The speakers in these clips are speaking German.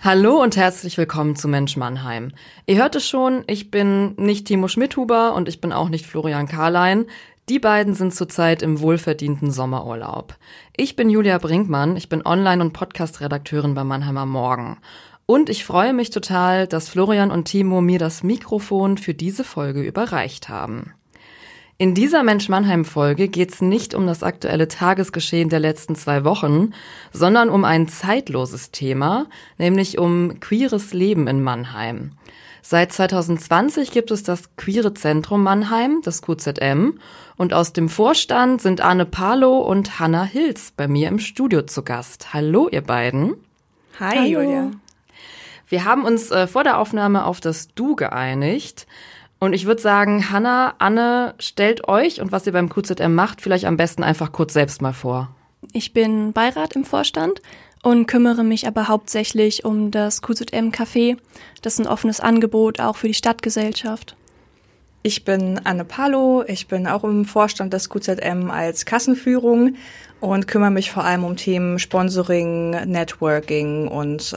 Hallo und herzlich willkommen zu Mensch Mannheim. Ihr hört es schon, ich bin nicht Timo Schmidhuber und ich bin auch nicht Florian Karlein. Die beiden sind zurzeit im wohlverdienten Sommerurlaub. Ich bin Julia Brinkmann, ich bin Online- und Podcast-Redakteurin bei Mannheimer Morgen. Und ich freue mich total, dass Florian und Timo mir das Mikrofon für diese Folge überreicht haben. In dieser Mensch-Mannheim-Folge geht's nicht um das aktuelle Tagesgeschehen der letzten 2 Wochen, sondern um ein zeitloses Thema, nämlich um queeres Leben in Mannheim. Seit 2020 gibt es das Queere Zentrum Mannheim, das QZM, und aus dem Vorstand sind Anne Palow und Hannah Hilz bei mir im Studio zu Gast. Hallo, ihr beiden. Hi, hallo. Julia. Wir haben uns vor der Aufnahme auf das Du geeinigt. Und ich würde sagen, Hannah, Anne, stellt euch und was ihr beim QZM macht, vielleicht am besten einfach kurz selbst mal vor. Ich bin Beirat im Vorstand und kümmere mich aber hauptsächlich um das QZM-Café. Das ist ein offenes Angebot, auch für die Stadtgesellschaft. Ich bin Anne Palow, ich bin auch im Vorstand des QZM als Kassenführung und kümmere mich vor allem um Themen Sponsoring, Networking und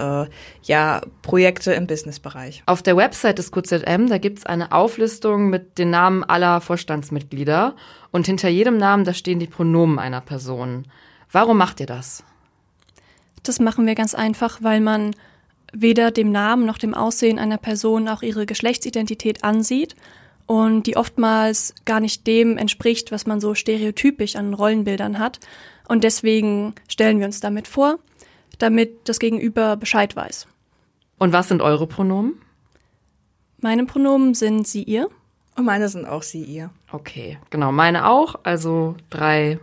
Projekte im Businessbereich. Auf der Website des QZM, da gibt's eine Auflistung mit den Namen aller Vorstandsmitglieder und hinter jedem Namen, da stehen die Pronomen einer Person. Warum macht ihr das? Das machen wir ganz einfach, weil man weder dem Namen noch dem Aussehen einer Person auch ihre Geschlechtsidentität ansieht und die oftmals gar nicht dem entspricht, was man so stereotypisch an Rollenbildern hat. Und deswegen stellen wir uns damit vor, damit das Gegenüber Bescheid weiß. Und was sind eure Pronomen? Meine Pronomen sind sie, ihr. Und meine sind auch sie, ihr. Okay, genau, meine auch. Also 3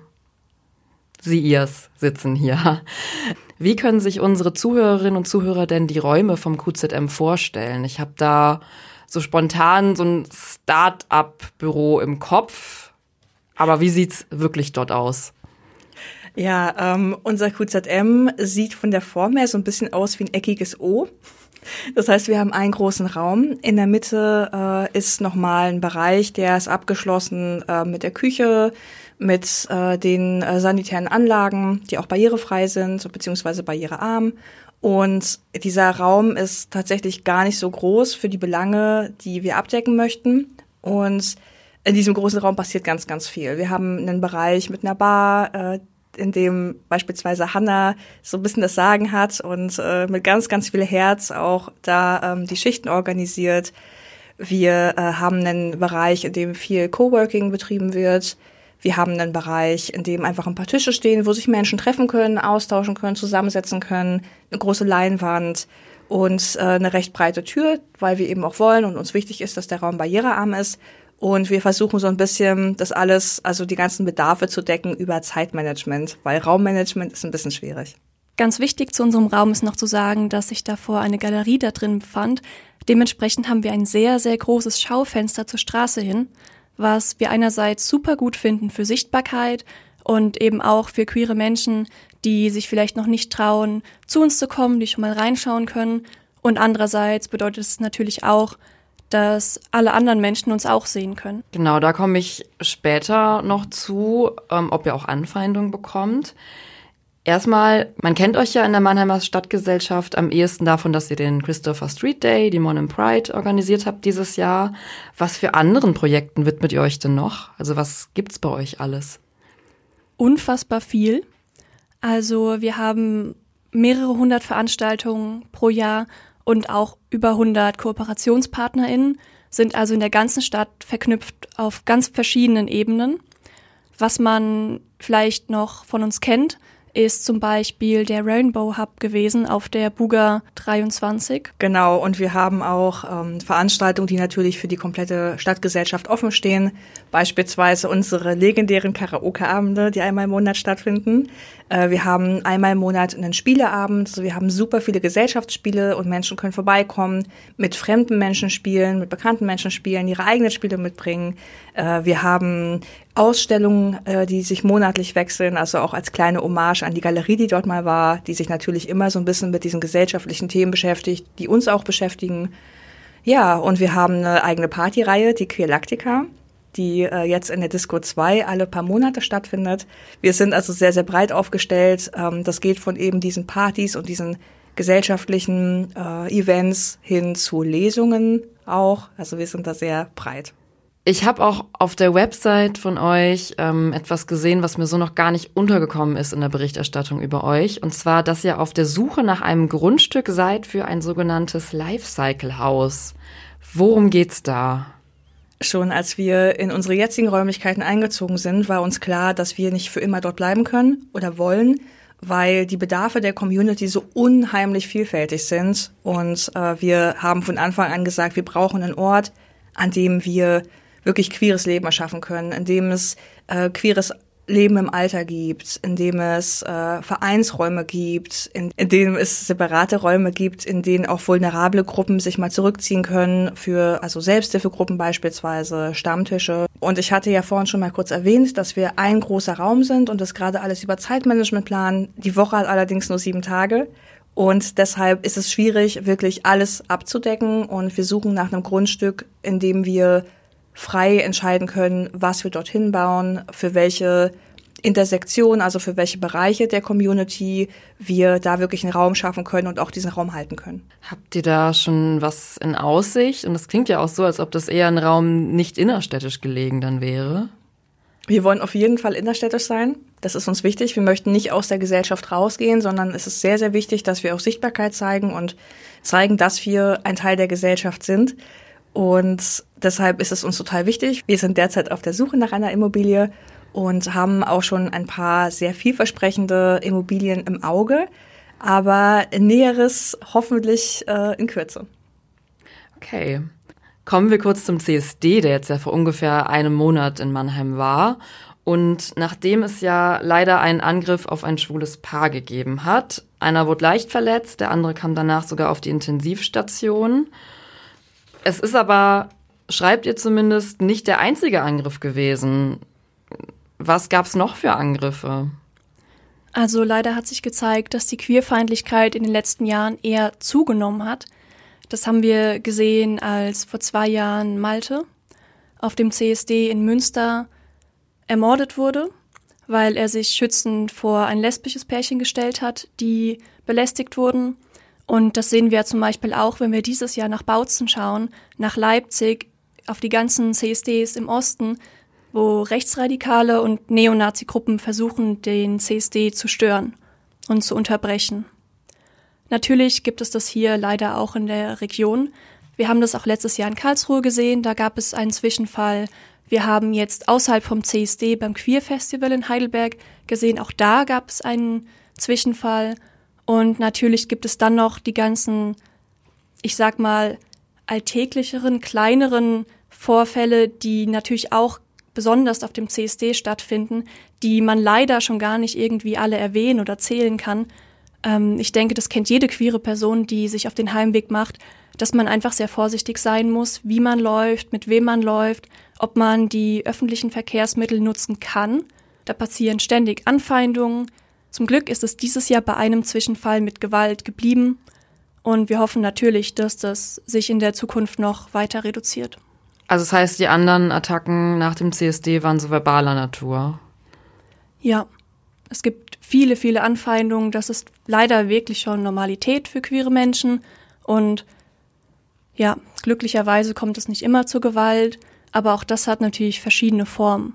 sie, ihrs sitzen hier. Wie können sich unsere Zuhörerinnen und Zuhörer denn die Räume vom QZM vorstellen? Ich habe da so spontan so ein Start-up-Büro im Kopf. Aber wie sieht's wirklich dort aus? Ja, unser QZM sieht von der Form her so ein bisschen aus wie ein eckiges O. Das heißt, wir haben einen großen Raum. In der Mitte ist nochmal ein Bereich, der ist abgeschlossen mit der Küche, mit den sanitären Anlagen, die auch barrierefrei sind, beziehungsweise barrierearm. Und dieser Raum ist tatsächlich gar nicht so groß für die Belange, die wir abdecken möchten. Und in diesem großen Raum passiert ganz, ganz viel. Wir haben einen Bereich mit einer Bar, in dem beispielsweise Hannah so ein bisschen das Sagen hat und mit ganz, ganz viel Herz auch da die Schichten organisiert. Wir haben einen Bereich, in dem viel Coworking betrieben wird. Wir haben einen Bereich, in dem einfach ein paar Tische stehen, wo sich Menschen treffen können, austauschen können, zusammensetzen können, eine große Leinwand und eine recht breite Tür, weil wir eben auch wollen und uns wichtig ist, dass der Raum barrierearm ist. Und wir versuchen so ein bisschen das alles, also die ganzen Bedarfe zu decken über Zeitmanagement, weil Raummanagement ist ein bisschen schwierig. Ganz wichtig zu unserem Raum ist noch zu sagen, dass sich davor eine Galerie da drin befand. Dementsprechend haben wir ein sehr, sehr großes Schaufenster zur Straße hin, was wir einerseits super gut finden für Sichtbarkeit und eben auch für queere Menschen, die sich vielleicht noch nicht trauen, zu uns zu kommen, die schon mal reinschauen können. Und andererseits bedeutet es natürlich auch, dass alle anderen Menschen uns auch sehen können. Genau, da komme ich später noch zu, ob ihr auch Anfeindungen bekommt. Erstmal, man kennt euch ja in der Mannheimer Stadtgesellschaft am ehesten davon, dass ihr den Christopher Street Day, die Mon Pride organisiert habt dieses Jahr. Was für anderen Projekten widmet ihr euch denn noch? Also was gibt's bei euch alles? Unfassbar viel. Also wir haben mehrere 100 Veranstaltungen pro Jahr und auch über 100 KooperationspartnerInnen, sind also in der ganzen Stadt verknüpft auf ganz verschiedenen Ebenen. Was man vielleicht noch von uns kennt, ist zum Beispiel der Rainbow Hub gewesen auf der Buga 23. Genau, und wir haben auch Veranstaltungen, die natürlich für die komplette Stadtgesellschaft offen stehen. Beispielsweise unsere legendären Karaoke-Abende, die einmal im Monat stattfinden. Wir haben einmal im Monat einen Spieleabend. Also wir haben super viele Gesellschaftsspiele und Menschen können vorbeikommen, mit fremden Menschen spielen, mit bekannten Menschen spielen, ihre eigenen Spiele mitbringen. Wir haben Ausstellungen, die sich monatlich wechseln, also auch als kleine Hommage an die Galerie, die dort mal war, die sich natürlich immer so ein bisschen mit diesen gesellschaftlichen Themen beschäftigt, die uns auch beschäftigen. Ja, und wir haben eine eigene Partyreihe, die Queerlactica, die jetzt in der Disco 2 alle paar Monate stattfindet. Wir sind also sehr, sehr breit aufgestellt. Das geht von eben diesen Partys und diesen gesellschaftlichen Events hin zu Lesungen auch. Also wir sind da sehr breit. Ich habe auch auf der Website von euch etwas gesehen, was mir so noch gar nicht untergekommen ist in der Berichterstattung über euch. Und zwar, dass ihr auf der Suche nach einem Grundstück seid für ein sogenanntes Lifecycle-Haus. Worum geht's da? Schon als wir in unsere jetzigen Räumlichkeiten eingezogen sind, war uns klar, dass wir nicht für immer dort bleiben können oder wollen, weil die Bedarfe der Community so unheimlich vielfältig sind. Und wir haben von Anfang an gesagt, wir brauchen einen Ort, an dem wir wirklich queeres Leben erschaffen können, in dem es queeres Leben im Alter gibt, in dem es Vereinsräume gibt, in denen es separate Räume gibt, in denen auch vulnerable Gruppen sich mal zurückziehen können, also Selbsthilfegruppen beispielsweise, Stammtische. Und ich hatte ja vorhin schon mal kurz erwähnt, dass wir ein großer Raum sind und das gerade alles über Zeitmanagement planen. Die Woche hat allerdings nur 7 Tage. Und deshalb ist es schwierig, wirklich alles abzudecken. Und wir suchen nach einem Grundstück, in dem wir frei entscheiden können, was wir dorthin bauen, für welche Intersektion, also für welche Bereiche der Community wir da wirklich einen Raum schaffen können und auch diesen Raum halten können. Habt ihr da schon was in Aussicht? Und es klingt ja auch so, als ob das eher ein Raum nicht innerstädtisch gelegen dann wäre. Wir wollen auf jeden Fall innerstädtisch sein. Das ist uns wichtig. Wir möchten nicht aus der Gesellschaft rausgehen, sondern es ist sehr, sehr wichtig, dass wir auch Sichtbarkeit zeigen und zeigen, dass wir ein Teil der Gesellschaft sind. Und deshalb ist es uns total wichtig. Wir sind derzeit auf der Suche nach einer Immobilie und haben auch schon ein paar sehr vielversprechende Immobilien im Auge, aber Näheres hoffentlich in Kürze. Okay. Kommen wir kurz zum CSD, der jetzt ja vor ungefähr einem Monat in Mannheim war. Und nachdem es ja leider einen Angriff auf ein schwules Paar gegeben hat, einer wurde leicht verletzt, der andere kam danach sogar auf die Intensivstation. Es ist aber, schreibt ihr zumindest, nicht der einzige Angriff gewesen. Was gab's noch für Angriffe? Also leider hat sich gezeigt, dass die Queerfeindlichkeit in den letzten Jahren eher zugenommen hat. Das haben wir gesehen, als vor 2 Jahren Malte auf dem CSD in Münster ermordet wurde, weil er sich schützend vor ein lesbisches Pärchen gestellt hat, die belästigt wurden. Und das sehen wir ja zum Beispiel auch, wenn wir dieses Jahr nach Bautzen schauen, nach Leipzig, auf die ganzen CSDs im Osten, wo rechtsradikale und Neonazi-Gruppen versuchen, den CSD zu stören und zu unterbrechen. Natürlich gibt es das hier leider auch in der Region. Wir haben das auch letztes Jahr in Karlsruhe gesehen, da gab es einen Zwischenfall. Wir haben jetzt außerhalb vom CSD beim Queer Festival in Heidelberg gesehen, auch da gab es einen Zwischenfall. Und natürlich gibt es dann noch die ganzen, ich sag mal, alltäglicheren, kleineren Vorfälle, die natürlich auch besonders auf dem CSD stattfinden, die man leider schon gar nicht irgendwie alle erwähnen oder zählen kann. Ich denke, das kennt jede queere Person, die sich auf den Heimweg macht, dass man einfach sehr vorsichtig sein muss, wie man läuft, mit wem man läuft, ob man die öffentlichen Verkehrsmittel nutzen kann. Da passieren ständig Anfeindungen. Zum Glück ist es dieses Jahr bei einem Zwischenfall mit Gewalt geblieben und wir hoffen natürlich, dass das sich in der Zukunft noch weiter reduziert. Also das heißt, die anderen Attacken nach dem CSD waren so verbaler Natur? Ja, es gibt viele, viele Anfeindungen. Das ist leider wirklich schon Normalität für queere Menschen und ja, glücklicherweise kommt es nicht immer zur Gewalt, aber auch das hat natürlich verschiedene Formen.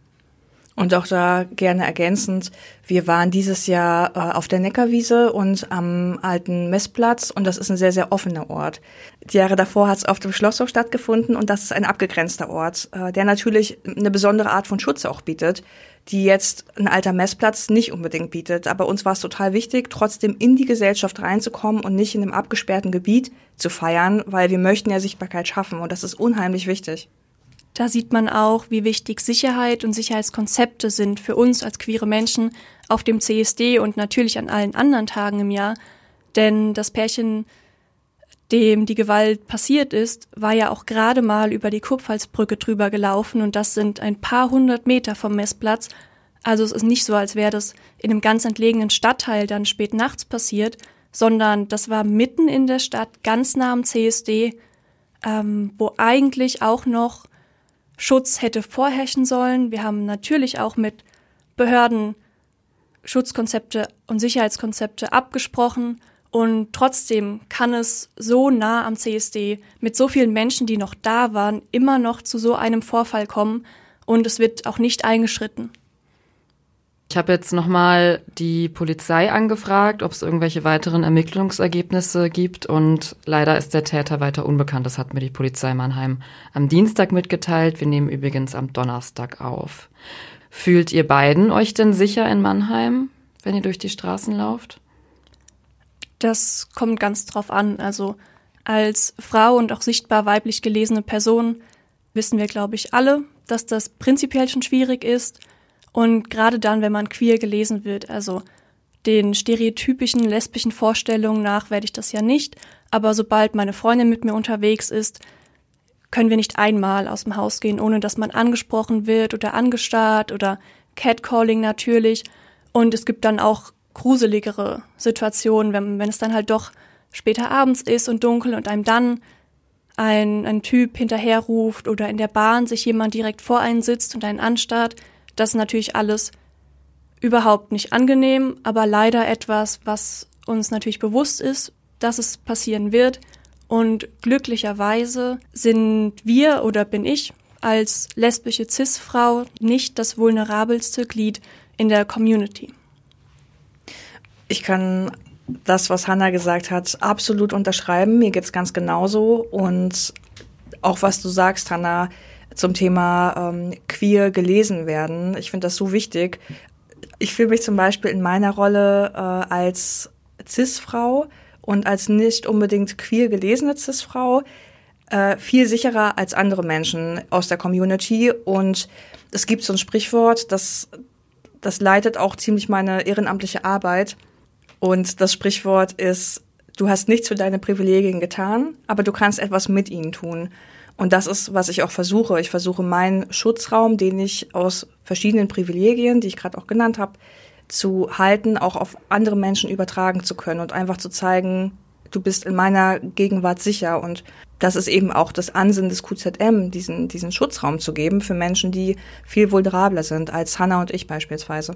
Und auch da gerne ergänzend, wir waren dieses Jahr auf der Neckarwiese und am alten Messplatz und das ist ein sehr, sehr offener Ort. Die Jahre davor hat es auf dem Schlosshof stattgefunden und das ist ein abgegrenzter Ort, der natürlich eine besondere Art von Schutz auch bietet, die jetzt ein alter Messplatz nicht unbedingt bietet. Aber uns war es total wichtig, trotzdem in die Gesellschaft reinzukommen und nicht in einem abgesperrten Gebiet zu feiern, weil wir möchten ja Sichtbarkeit schaffen und das ist unheimlich wichtig. Da sieht man auch, wie wichtig Sicherheit und Sicherheitskonzepte sind für uns als queere Menschen auf dem CSD und natürlich an allen anderen Tagen im Jahr. Denn das Pärchen, dem die Gewalt passiert ist, war ja auch gerade mal über die Kurpfalzbrücke drüber gelaufen und das sind ein paar 100 Meter vom Messplatz. Also es ist nicht so, als wäre das in einem ganz entlegenen Stadtteil dann spät nachts passiert, sondern das war mitten in der Stadt, ganz nah am CSD, wo eigentlich auch noch Schutz hätte vorherrschen sollen. Wir haben natürlich auch mit Behörden Schutzkonzepte und Sicherheitskonzepte abgesprochen Und trotzdem kann es so nah am CSD mit so vielen Menschen, die noch da waren, immer noch zu so einem Vorfall kommen und es wird auch nicht eingeschritten. Ich habe jetzt nochmal die Polizei angefragt, ob es irgendwelche weiteren Ermittlungsergebnisse gibt und leider ist der Täter weiter unbekannt. Das hat mir die Polizei Mannheim am Dienstag mitgeteilt. Wir nehmen übrigens am Donnerstag auf. Fühlt ihr beiden euch denn sicher in Mannheim, wenn ihr durch die Straßen lauft? Das kommt ganz drauf an. Also als Frau und auch sichtbar weiblich gelesene Person wissen wir, glaube ich, alle, dass das prinzipiell schon schwierig ist. Und gerade dann, wenn man queer gelesen wird, also den stereotypischen lesbischen Vorstellungen nach werde ich das ja nicht. Aber sobald meine Freundin mit mir unterwegs ist, können wir nicht einmal aus dem Haus gehen, ohne dass man angesprochen wird oder angestarrt oder Catcalling natürlich. Und es gibt dann auch gruseligere Situationen, wenn es dann halt doch später abends ist und dunkel und einem dann ein Typ hinterherruft oder in der Bahn sich jemand direkt vor einen sitzt und einen anstarrt. Das ist natürlich alles überhaupt nicht angenehm, aber leider etwas, was uns natürlich bewusst ist, dass es passieren wird. Und glücklicherweise sind wir oder bin ich als lesbische Cis-Frau nicht das vulnerabelste Glied in der Community. Ich kann das, was Hannah gesagt hat, absolut unterschreiben. Mir geht's ganz genauso. Und auch was du sagst, Hannah, zum Thema queer gelesen werden. Ich finde das so wichtig. Ich fühle mich zum Beispiel in meiner Rolle als Cis-Frau und als nicht unbedingt queer gelesene Cis-Frau viel sicherer als andere Menschen aus der Community. Und es gibt so ein Sprichwort, das leitet auch ziemlich meine ehrenamtliche Arbeit. Und das Sprichwort ist, du hast nichts für deine Privilegien getan, aber du kannst etwas mit ihnen tun. Und das ist, was ich auch versuche. Ich versuche, meinen Schutzraum, den ich aus verschiedenen Privilegien, die ich gerade auch genannt habe, zu halten, auch auf andere Menschen übertragen zu können und einfach zu zeigen, du bist in meiner Gegenwart sicher. Und das ist eben auch das Ansinnen des QZM, diesen Schutzraum zu geben für Menschen, die viel vulnerabler sind als Hannah und ich beispielsweise.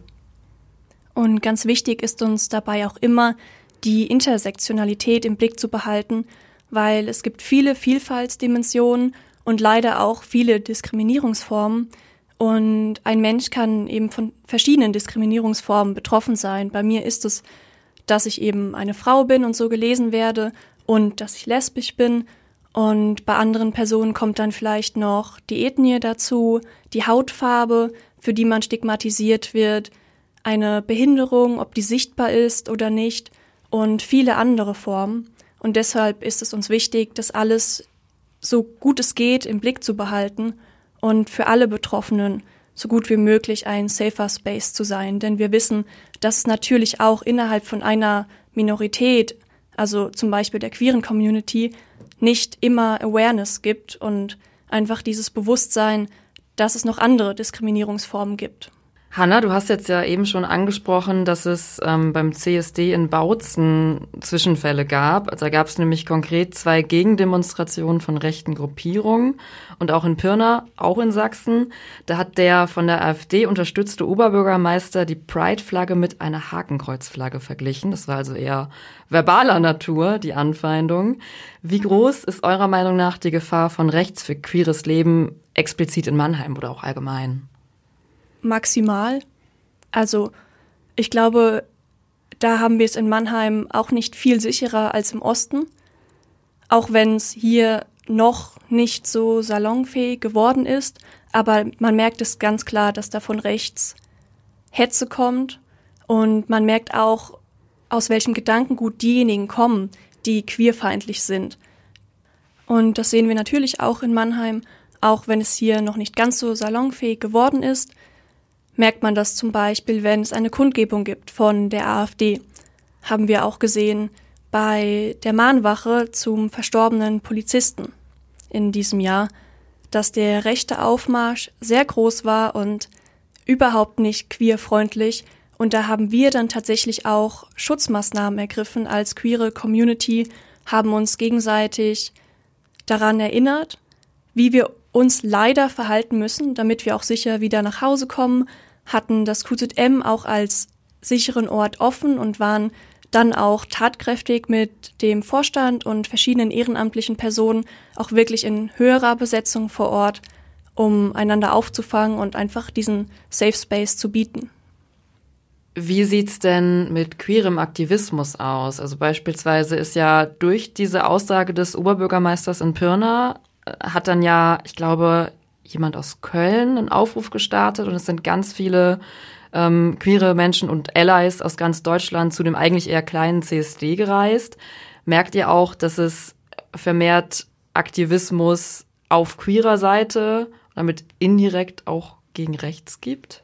Und ganz wichtig ist uns dabei auch immer, die Intersektionalität im Blick zu behalten, weil es gibt viele Vielfaltsdimensionen und leider auch viele Diskriminierungsformen. Und ein Mensch kann eben von verschiedenen Diskriminierungsformen betroffen sein. Bei mir ist es, dass ich eben eine Frau bin und so gelesen werde und dass ich lesbisch bin. Und bei anderen Personen kommt dann vielleicht noch die Ethnie dazu, die Hautfarbe, für die man stigmatisiert wird, eine Behinderung, ob die sichtbar ist oder nicht und viele andere Formen. Und deshalb ist es uns wichtig, das alles so gut es geht im Blick zu behalten und für alle Betroffenen so gut wie möglich ein safer Space zu sein. Denn wir wissen, dass es natürlich auch innerhalb von einer Minorität, also zum Beispiel der queeren Community, nicht immer Awareness gibt und einfach dieses Bewusstsein, dass es noch andere Diskriminierungsformen gibt. Hannah, du hast jetzt ja eben schon angesprochen, dass es beim CSD in Bautzen Zwischenfälle gab. Also da gab es nämlich konkret 2 Gegendemonstrationen von rechten Gruppierungen und auch in Pirna, auch in Sachsen. Da hat der von der AfD unterstützte Oberbürgermeister die Pride-Flagge mit einer Hakenkreuzflagge verglichen. Das war also eher verbaler Natur, die Anfeindung. Wie groß ist eurer Meinung nach die Gefahr von rechts für queeres Leben explizit in Mannheim oder auch allgemein? Maximal. Also ich glaube, da haben wir es in Mannheim auch nicht viel sicherer als im Osten. Auch wenn es hier noch nicht so salonfähig geworden ist. Aber man merkt es ganz klar, dass da von rechts Hetze kommt. Und man merkt auch, aus welchem Gedankengut diejenigen kommen, die queerfeindlich sind. Und das sehen wir natürlich auch in Mannheim. Auch wenn es hier noch nicht ganz so salonfähig geworden ist, merkt man das zum Beispiel, wenn es eine Kundgebung gibt von der AfD. Haben wir auch gesehen bei der Mahnwache zum verstorbenen Polizisten in diesem Jahr, dass der rechte Aufmarsch sehr groß war und überhaupt nicht queerfreundlich. Und da haben wir dann tatsächlich auch Schutzmaßnahmen ergriffen als queere Community, haben uns gegenseitig daran erinnert, wie wir uns leider verhalten müssen, damit wir auch sicher wieder nach Hause kommen, hatten das QZM auch als sicheren Ort offen und waren dann auch tatkräftig mit dem Vorstand und verschiedenen ehrenamtlichen Personen auch wirklich in höherer Besetzung vor Ort, um einander aufzufangen und einfach diesen Safe Space zu bieten. Wie sieht's denn mit queerem Aktivismus aus? Also beispielsweise ist ja durch diese Aussage des Oberbürgermeisters in Pirna hat dann ja, ich glaube, jemand aus Köln einen Aufruf gestartet und es sind ganz viele queere Menschen und Allies aus ganz Deutschland zu dem eigentlich eher kleinen CSD gereist. Merkt ihr auch, dass es vermehrt Aktivismus auf queerer Seite, damit indirekt auch gegen rechts gibt?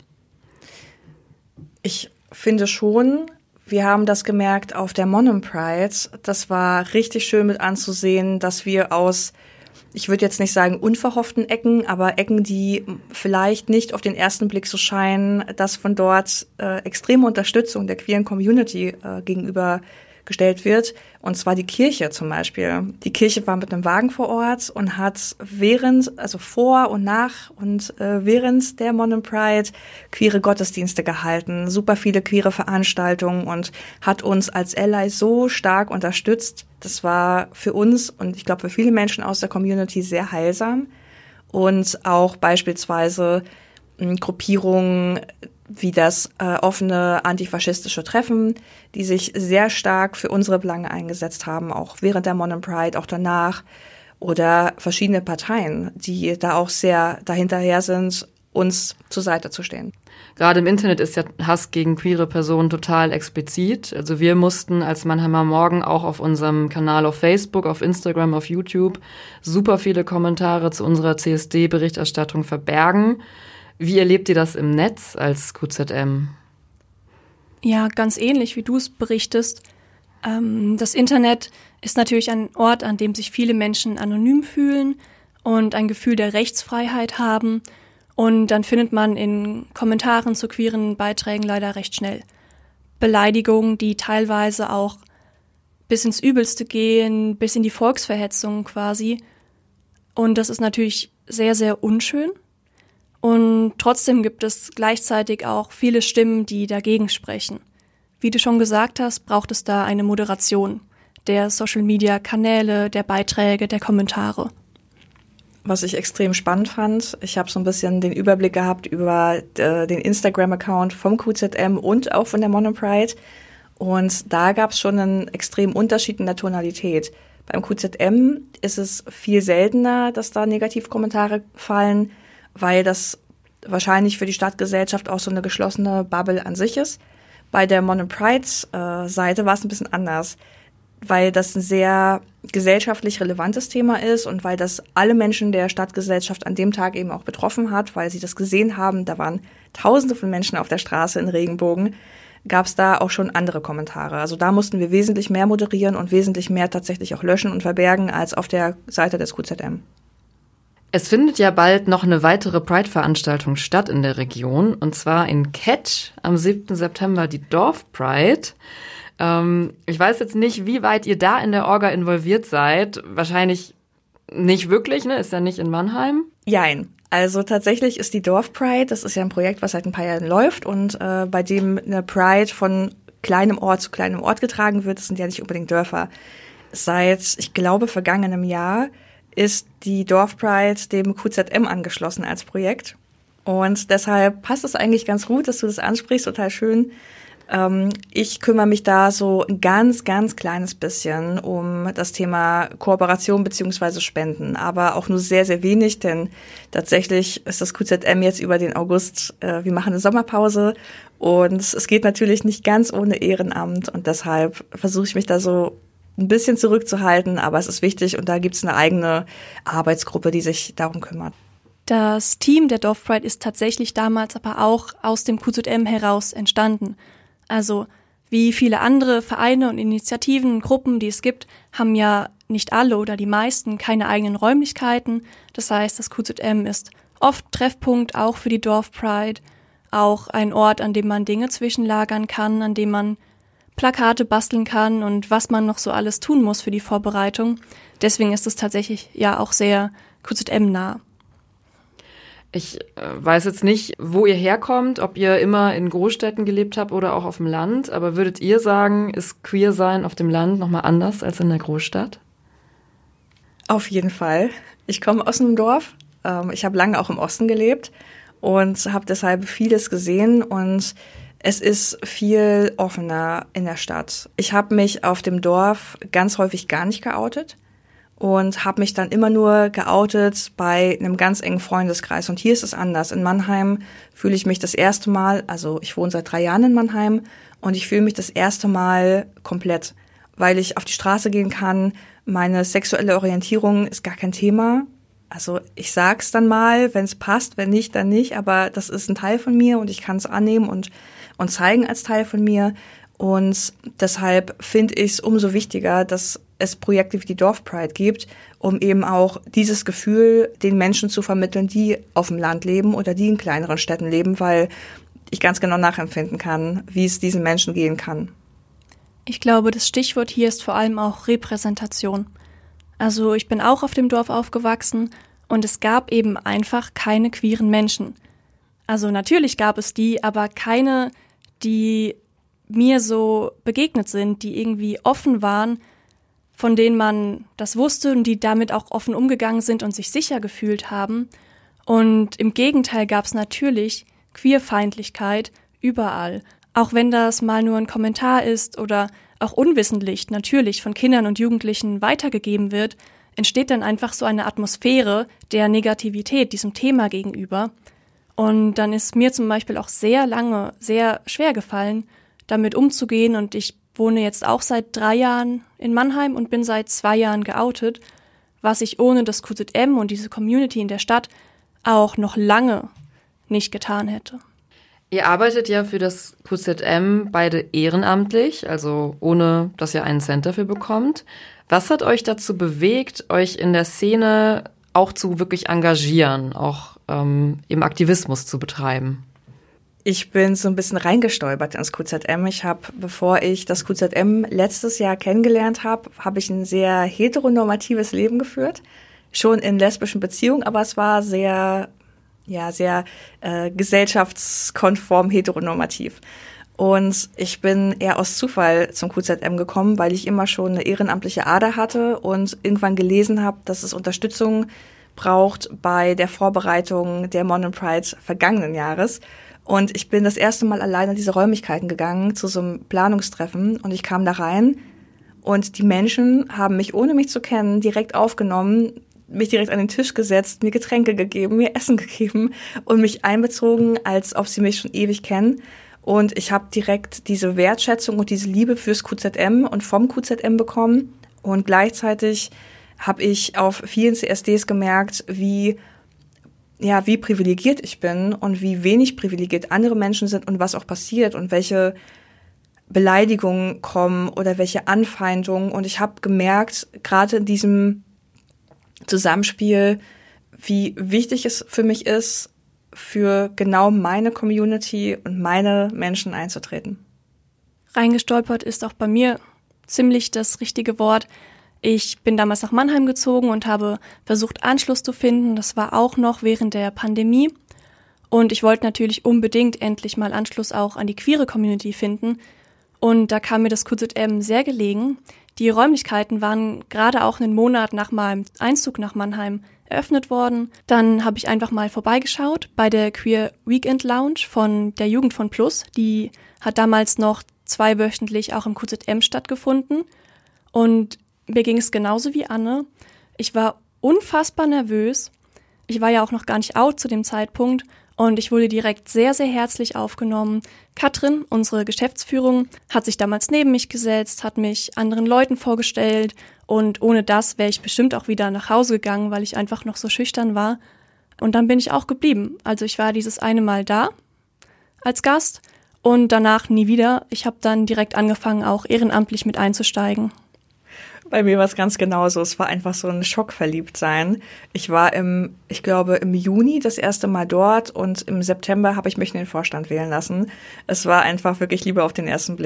Ich finde schon, wir haben das gemerkt auf der Monum Pride. Das war richtig schön mit anzusehen, dass wir aus, ich würde jetzt nicht sagen unverhofften Ecken, aber Ecken, die vielleicht nicht auf den ersten Blick so scheinen, dass von dort extreme Unterstützung der queeren Community gegenübergestellt wird. Und zwar die Kirche zum Beispiel. Die Kirche war mit einem Wagen vor Ort und hat vor und nach und während der Monum Pride queere Gottesdienste gehalten, super viele queere Veranstaltungen und hat uns als Ally so stark unterstützt. Das war für uns und ich glaube für viele Menschen aus der Community sehr heilsam. Und auch beispielsweise Gruppierungen wie das offene antifaschistische Treffen, die sich sehr stark für unsere Belange eingesetzt haben, auch während der Monum Pride, auch danach. Oder verschiedene Parteien, die da auch sehr dahinterher sind, uns zur Seite zu stehen. Gerade im Internet ist ja Hass gegen queere Personen total explizit. Also wir mussten als Mannheimer Morgen auch auf unserem Kanal auf Facebook, auf Instagram, auf YouTube super viele Kommentare zu unserer CSD-Berichterstattung verbergen. Wie erlebt ihr das im Netz als QZM? Ja, ganz ähnlich, wie du es berichtest. Das Internet ist natürlich ein Ort, an dem sich viele Menschen anonym fühlen und ein Gefühl der Rechtsfreiheit haben. Und dann findet man in Kommentaren zu queeren Beiträgen leider recht schnell Beleidigungen, die teilweise auch bis ins Übelste gehen, bis in die Volksverhetzung quasi. Und das ist natürlich sehr, sehr unschön. Und trotzdem gibt es gleichzeitig auch viele Stimmen, die dagegen sprechen. Wie du schon gesagt hast, braucht es da eine Moderation der Social-Media-Kanäle, der Beiträge, der Kommentare. Was ich extrem spannend fand, ich habe so ein bisschen den Überblick gehabt über den Instagram-Account vom QZM und auch von der Monum Pride. Und da gab es schon einen extremen Unterschied in der Tonalität. Beim QZM ist es viel seltener, dass da Negativkommentare fallen, weil das wahrscheinlich für die Stadtgesellschaft auch so eine geschlossene Bubble an sich ist. Bei der Monum Pride-Seite war es ein bisschen anders, weil das ein sehr gesellschaftlich relevantes Thema ist und weil das alle Menschen der Stadtgesellschaft an dem Tag eben auch betroffen hat, weil sie das gesehen haben, da waren Tausende von Menschen auf der Straße in Regenbogen, gab es da auch schon andere Kommentare. Also da mussten wir wesentlich mehr moderieren und wesentlich mehr tatsächlich auch löschen und verbergen als auf der Seite des QZM. Es findet ja bald noch eine weitere Pride-Veranstaltung statt in der Region, und zwar in Ketsch am 7. September, die Dorf-Pride. Ich weiß jetzt nicht, wie weit ihr da in der Orga involviert seid. Wahrscheinlich nicht wirklich, ne? Ist ja nicht in Mannheim. Jein. Also tatsächlich ist die Dorf-Pride, das ist ja ein Projekt, was seit ein paar Jahren läuft und bei dem eine Pride von kleinem Ort zu kleinem Ort getragen wird. Das sind ja nicht unbedingt Dörfer. Seit, ich glaube, vergangenem Jahr ist die Dorf-Pride dem QZM angeschlossen als Projekt. Und deshalb passt es eigentlich ganz gut, dass du das ansprichst, total schön. Ich kümmere mich da so ein ganz, ganz kleines bisschen um das Thema Kooperation beziehungsweise Spenden, aber auch nur sehr, sehr wenig, denn tatsächlich ist das QZM jetzt über den August, wir machen eine Sommerpause und es geht natürlich nicht ganz ohne Ehrenamt und deshalb versuche ich mich da so ein bisschen zurückzuhalten, aber es ist wichtig und da gibt es eine eigene Arbeitsgruppe, die sich darum kümmert. Das Team der Dorf Pride ist tatsächlich damals aber auch aus dem QZM heraus entstanden. Also wie viele andere Vereine und Initiativen, Gruppen, die es gibt, haben ja nicht alle oder die meisten keine eigenen Räumlichkeiten. Das heißt, das QZM ist oft Treffpunkt auch für die Dorf Pride, auch ein Ort, an dem man Dinge zwischenlagern kann, an dem man Plakate basteln kann und was man noch so alles tun muss für die Vorbereitung. Deswegen ist es tatsächlich ja auch sehr QZM-nah. Ich weiß jetzt nicht, wo ihr herkommt, ob ihr immer in Großstädten gelebt habt oder auch auf dem Land, aber würdet ihr sagen, ist Queer-Sein auf dem Land nochmal anders als in der Großstadt? Auf jeden Fall. Ich komme aus einem Dorf. Ich habe lange auch im Osten gelebt und habe deshalb vieles gesehen und es ist viel offener in der Stadt. Ich habe mich auf dem Dorf ganz häufig gar nicht geoutet und habe mich dann immer nur geoutet bei einem ganz engen Freundeskreis. Und hier ist es anders. In Mannheim fühle ich mich das erste Mal, also ich wohne seit 3 Jahren in Mannheim und ich fühle mich das erste Mal komplett, weil ich auf die Straße gehen kann. Meine sexuelle Orientierung ist gar kein Thema. Also ich sag's dann mal, wenn es passt, wenn nicht, dann nicht. Aber das ist ein Teil von mir und ich kann es annehmen und zeigen als Teil von mir. Und deshalb finde ich es umso wichtiger, dass es Projekte wie die Dorfpride gibt, um eben auch dieses Gefühl den Menschen zu vermitteln, die auf dem Land leben oder die in kleineren Städten leben, weil ich ganz genau nachempfinden kann, wie es diesen Menschen gehen kann. Ich glaube, das Stichwort hier ist vor allem auch Repräsentation. Also ich bin auch auf dem Dorf aufgewachsen und es gab eben einfach keine queeren Menschen. Also natürlich gab es die, aber keine, die mir so begegnet sind, die irgendwie offen waren, von denen man das wusste und die damit auch offen umgegangen sind und sich sicher gefühlt haben. Und im Gegenteil gab es natürlich Queerfeindlichkeit überall. Auch wenn das mal nur ein Kommentar ist oder auch unwissentlich natürlich von Kindern und Jugendlichen weitergegeben wird, entsteht dann einfach so eine Atmosphäre der Negativität diesem Thema gegenüber. Und dann ist mir zum Beispiel auch sehr lange sehr schwer gefallen, damit umzugehen. Und ich wohne jetzt auch seit 3 Jahren in Mannheim und bin seit 2 Jahren geoutet, was ich ohne das QZM und diese Community in der Stadt auch noch lange nicht getan hätte. Ihr arbeitet ja für das QZM beide ehrenamtlich, also ohne, dass ihr einen Cent dafür bekommt. Was hat euch dazu bewegt, euch in der Szene auch zu wirklich engagieren, auch im Aktivismus zu betreiben? Ich bin so ein bisschen reingestolpert ins QZM. Bevor ich das QZM letztes Jahr kennengelernt habe, habe ich ein sehr heteronormatives Leben geführt. Schon in lesbischen Beziehungen, aber es war sehr gesellschaftskonform heteronormativ. Und ich bin eher aus Zufall zum QZM gekommen, weil ich immer schon eine ehrenamtliche Ader hatte und irgendwann gelesen habe, dass es Unterstützung braucht bei der Vorbereitung der Modern Pride vergangenen Jahres. Und ich bin das erste Mal allein in diese Räumlichkeiten gegangen, zu so einem Planungstreffen. Und ich kam da rein und die Menschen haben mich, ohne mich zu kennen, direkt aufgenommen, mich direkt an den Tisch gesetzt, mir Getränke gegeben, mir Essen gegeben und mich einbezogen, als ob sie mich schon ewig kennen. Und ich habe direkt diese Wertschätzung und diese Liebe fürs QZM und vom QZM bekommen. Und gleichzeitig habe ich auf vielen CSDs gemerkt, wie privilegiert ich bin und wie wenig privilegiert andere Menschen sind und was auch passiert und welche Beleidigungen kommen oder welche Anfeindungen. Und ich habe gemerkt, gerade in diesem Zusammenspiel, wie wichtig es für mich ist, für genau meine Community und meine Menschen einzutreten. Reingestolpert ist auch bei mir ziemlich das richtige Wort. Ich bin damals nach Mannheim gezogen und habe versucht, Anschluss zu finden. Das war auch noch während der Pandemie. Und ich wollte natürlich unbedingt endlich mal Anschluss auch an die queere Community finden. Und da kam mir das QZM sehr gelegen. Die Räumlichkeiten waren gerade auch einen Monat nach meinem Einzug nach Mannheim eröffnet worden. Dann habe ich einfach mal vorbeigeschaut bei der Queer Weekend Lounge von der Jugend von Plus. Die hat damals noch 2-wöchentlich auch im QZM stattgefunden. Und mir ging es genauso wie Anne. Ich war unfassbar nervös. Ich war ja auch noch gar nicht out zu dem Zeitpunkt. Und ich wurde direkt sehr, sehr herzlich aufgenommen. Katrin, unsere Geschäftsführung, hat sich damals neben mich gesetzt, hat mich anderen Leuten vorgestellt. Und ohne das wäre ich bestimmt auch wieder nach Hause gegangen, weil ich einfach noch so schüchtern war. Und dann bin ich auch geblieben. Also ich war dieses eine Mal da als Gast und danach nie wieder. Ich habe dann direkt angefangen, auch ehrenamtlich mit einzusteigen. Bei mir war es ganz genauso. Es war einfach so ein Schockverliebtsein. Ich war im Juni das erste Mal dort und im September habe ich mich in den Vorstand wählen lassen. Es war einfach wirklich Liebe auf den ersten Blick.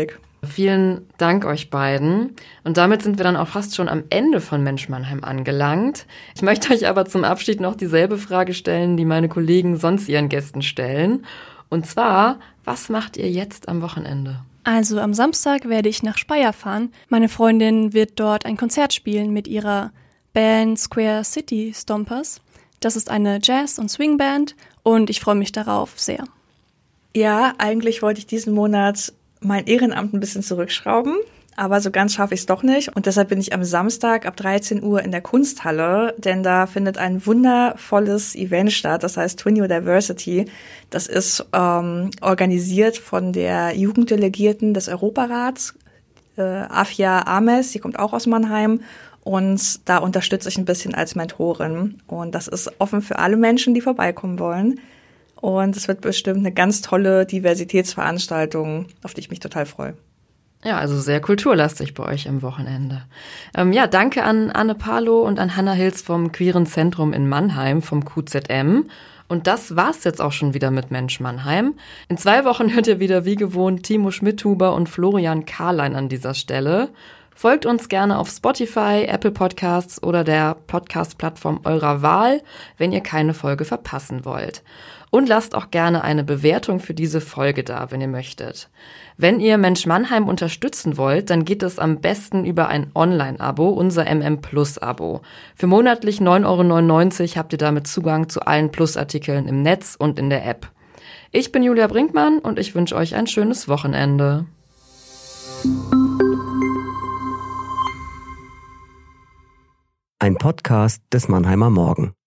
Vielen Dank euch beiden. Und damit sind wir dann auch fast schon am Ende von Mensch Mannheim angelangt. Ich möchte euch aber zum Abschied noch dieselbe Frage stellen, die meine Kollegen sonst ihren Gästen stellen. Und zwar, was macht ihr jetzt am Wochenende? Also am Samstag werde ich nach Speyer fahren. Meine Freundin wird dort ein Konzert spielen mit ihrer Band Square City Stompers. Das ist eine Jazz- und Swingband und ich freue mich darauf sehr. Ja, eigentlich wollte ich diesen Monat mein Ehrenamt ein bisschen zurückschrauben, aber so ganz schaffe ich es doch nicht. Und deshalb bin ich am Samstag ab 13 Uhr in der Kunsthalle, denn da findet ein wundervolles Event statt, das heißt Twin University. Das ist organisiert von der Jugenddelegierten des Europarats, Afia Ames, die kommt auch aus Mannheim. Und da unterstütze ich ein bisschen als Mentorin. Und das ist offen für alle Menschen, die vorbeikommen wollen. Und es wird bestimmt eine ganz tolle Diversitätsveranstaltung, auf die ich mich total freue. Ja, also sehr kulturlastig bei euch am Wochenende. Ja, danke an Anne Palo und an Hannah Hilz vom Queeren Zentrum in Mannheim, vom QZM. Und das war's jetzt auch schon wieder mit Mensch Mannheim. In 2 Wochen hört ihr wieder wie gewohnt Timo Schmidhuber und Florian Karlein an dieser Stelle. Folgt uns gerne auf Spotify, Apple Podcasts oder der Podcast-Plattform eurer Wahl, wenn ihr keine Folge verpassen wollt. Und lasst auch gerne eine Bewertung für diese Folge da, wenn ihr möchtet. Wenn ihr Mensch Mannheim unterstützen wollt, dann geht es am besten über ein Online-Abo, unser MM-Plus-Abo. Für monatlich 9,99 € habt ihr damit Zugang zu allen Plus-Artikeln im Netz und in der App. Ich bin Julia Brinkmann und ich wünsche euch ein schönes Wochenende. Ein Podcast des Mannheimer Morgen.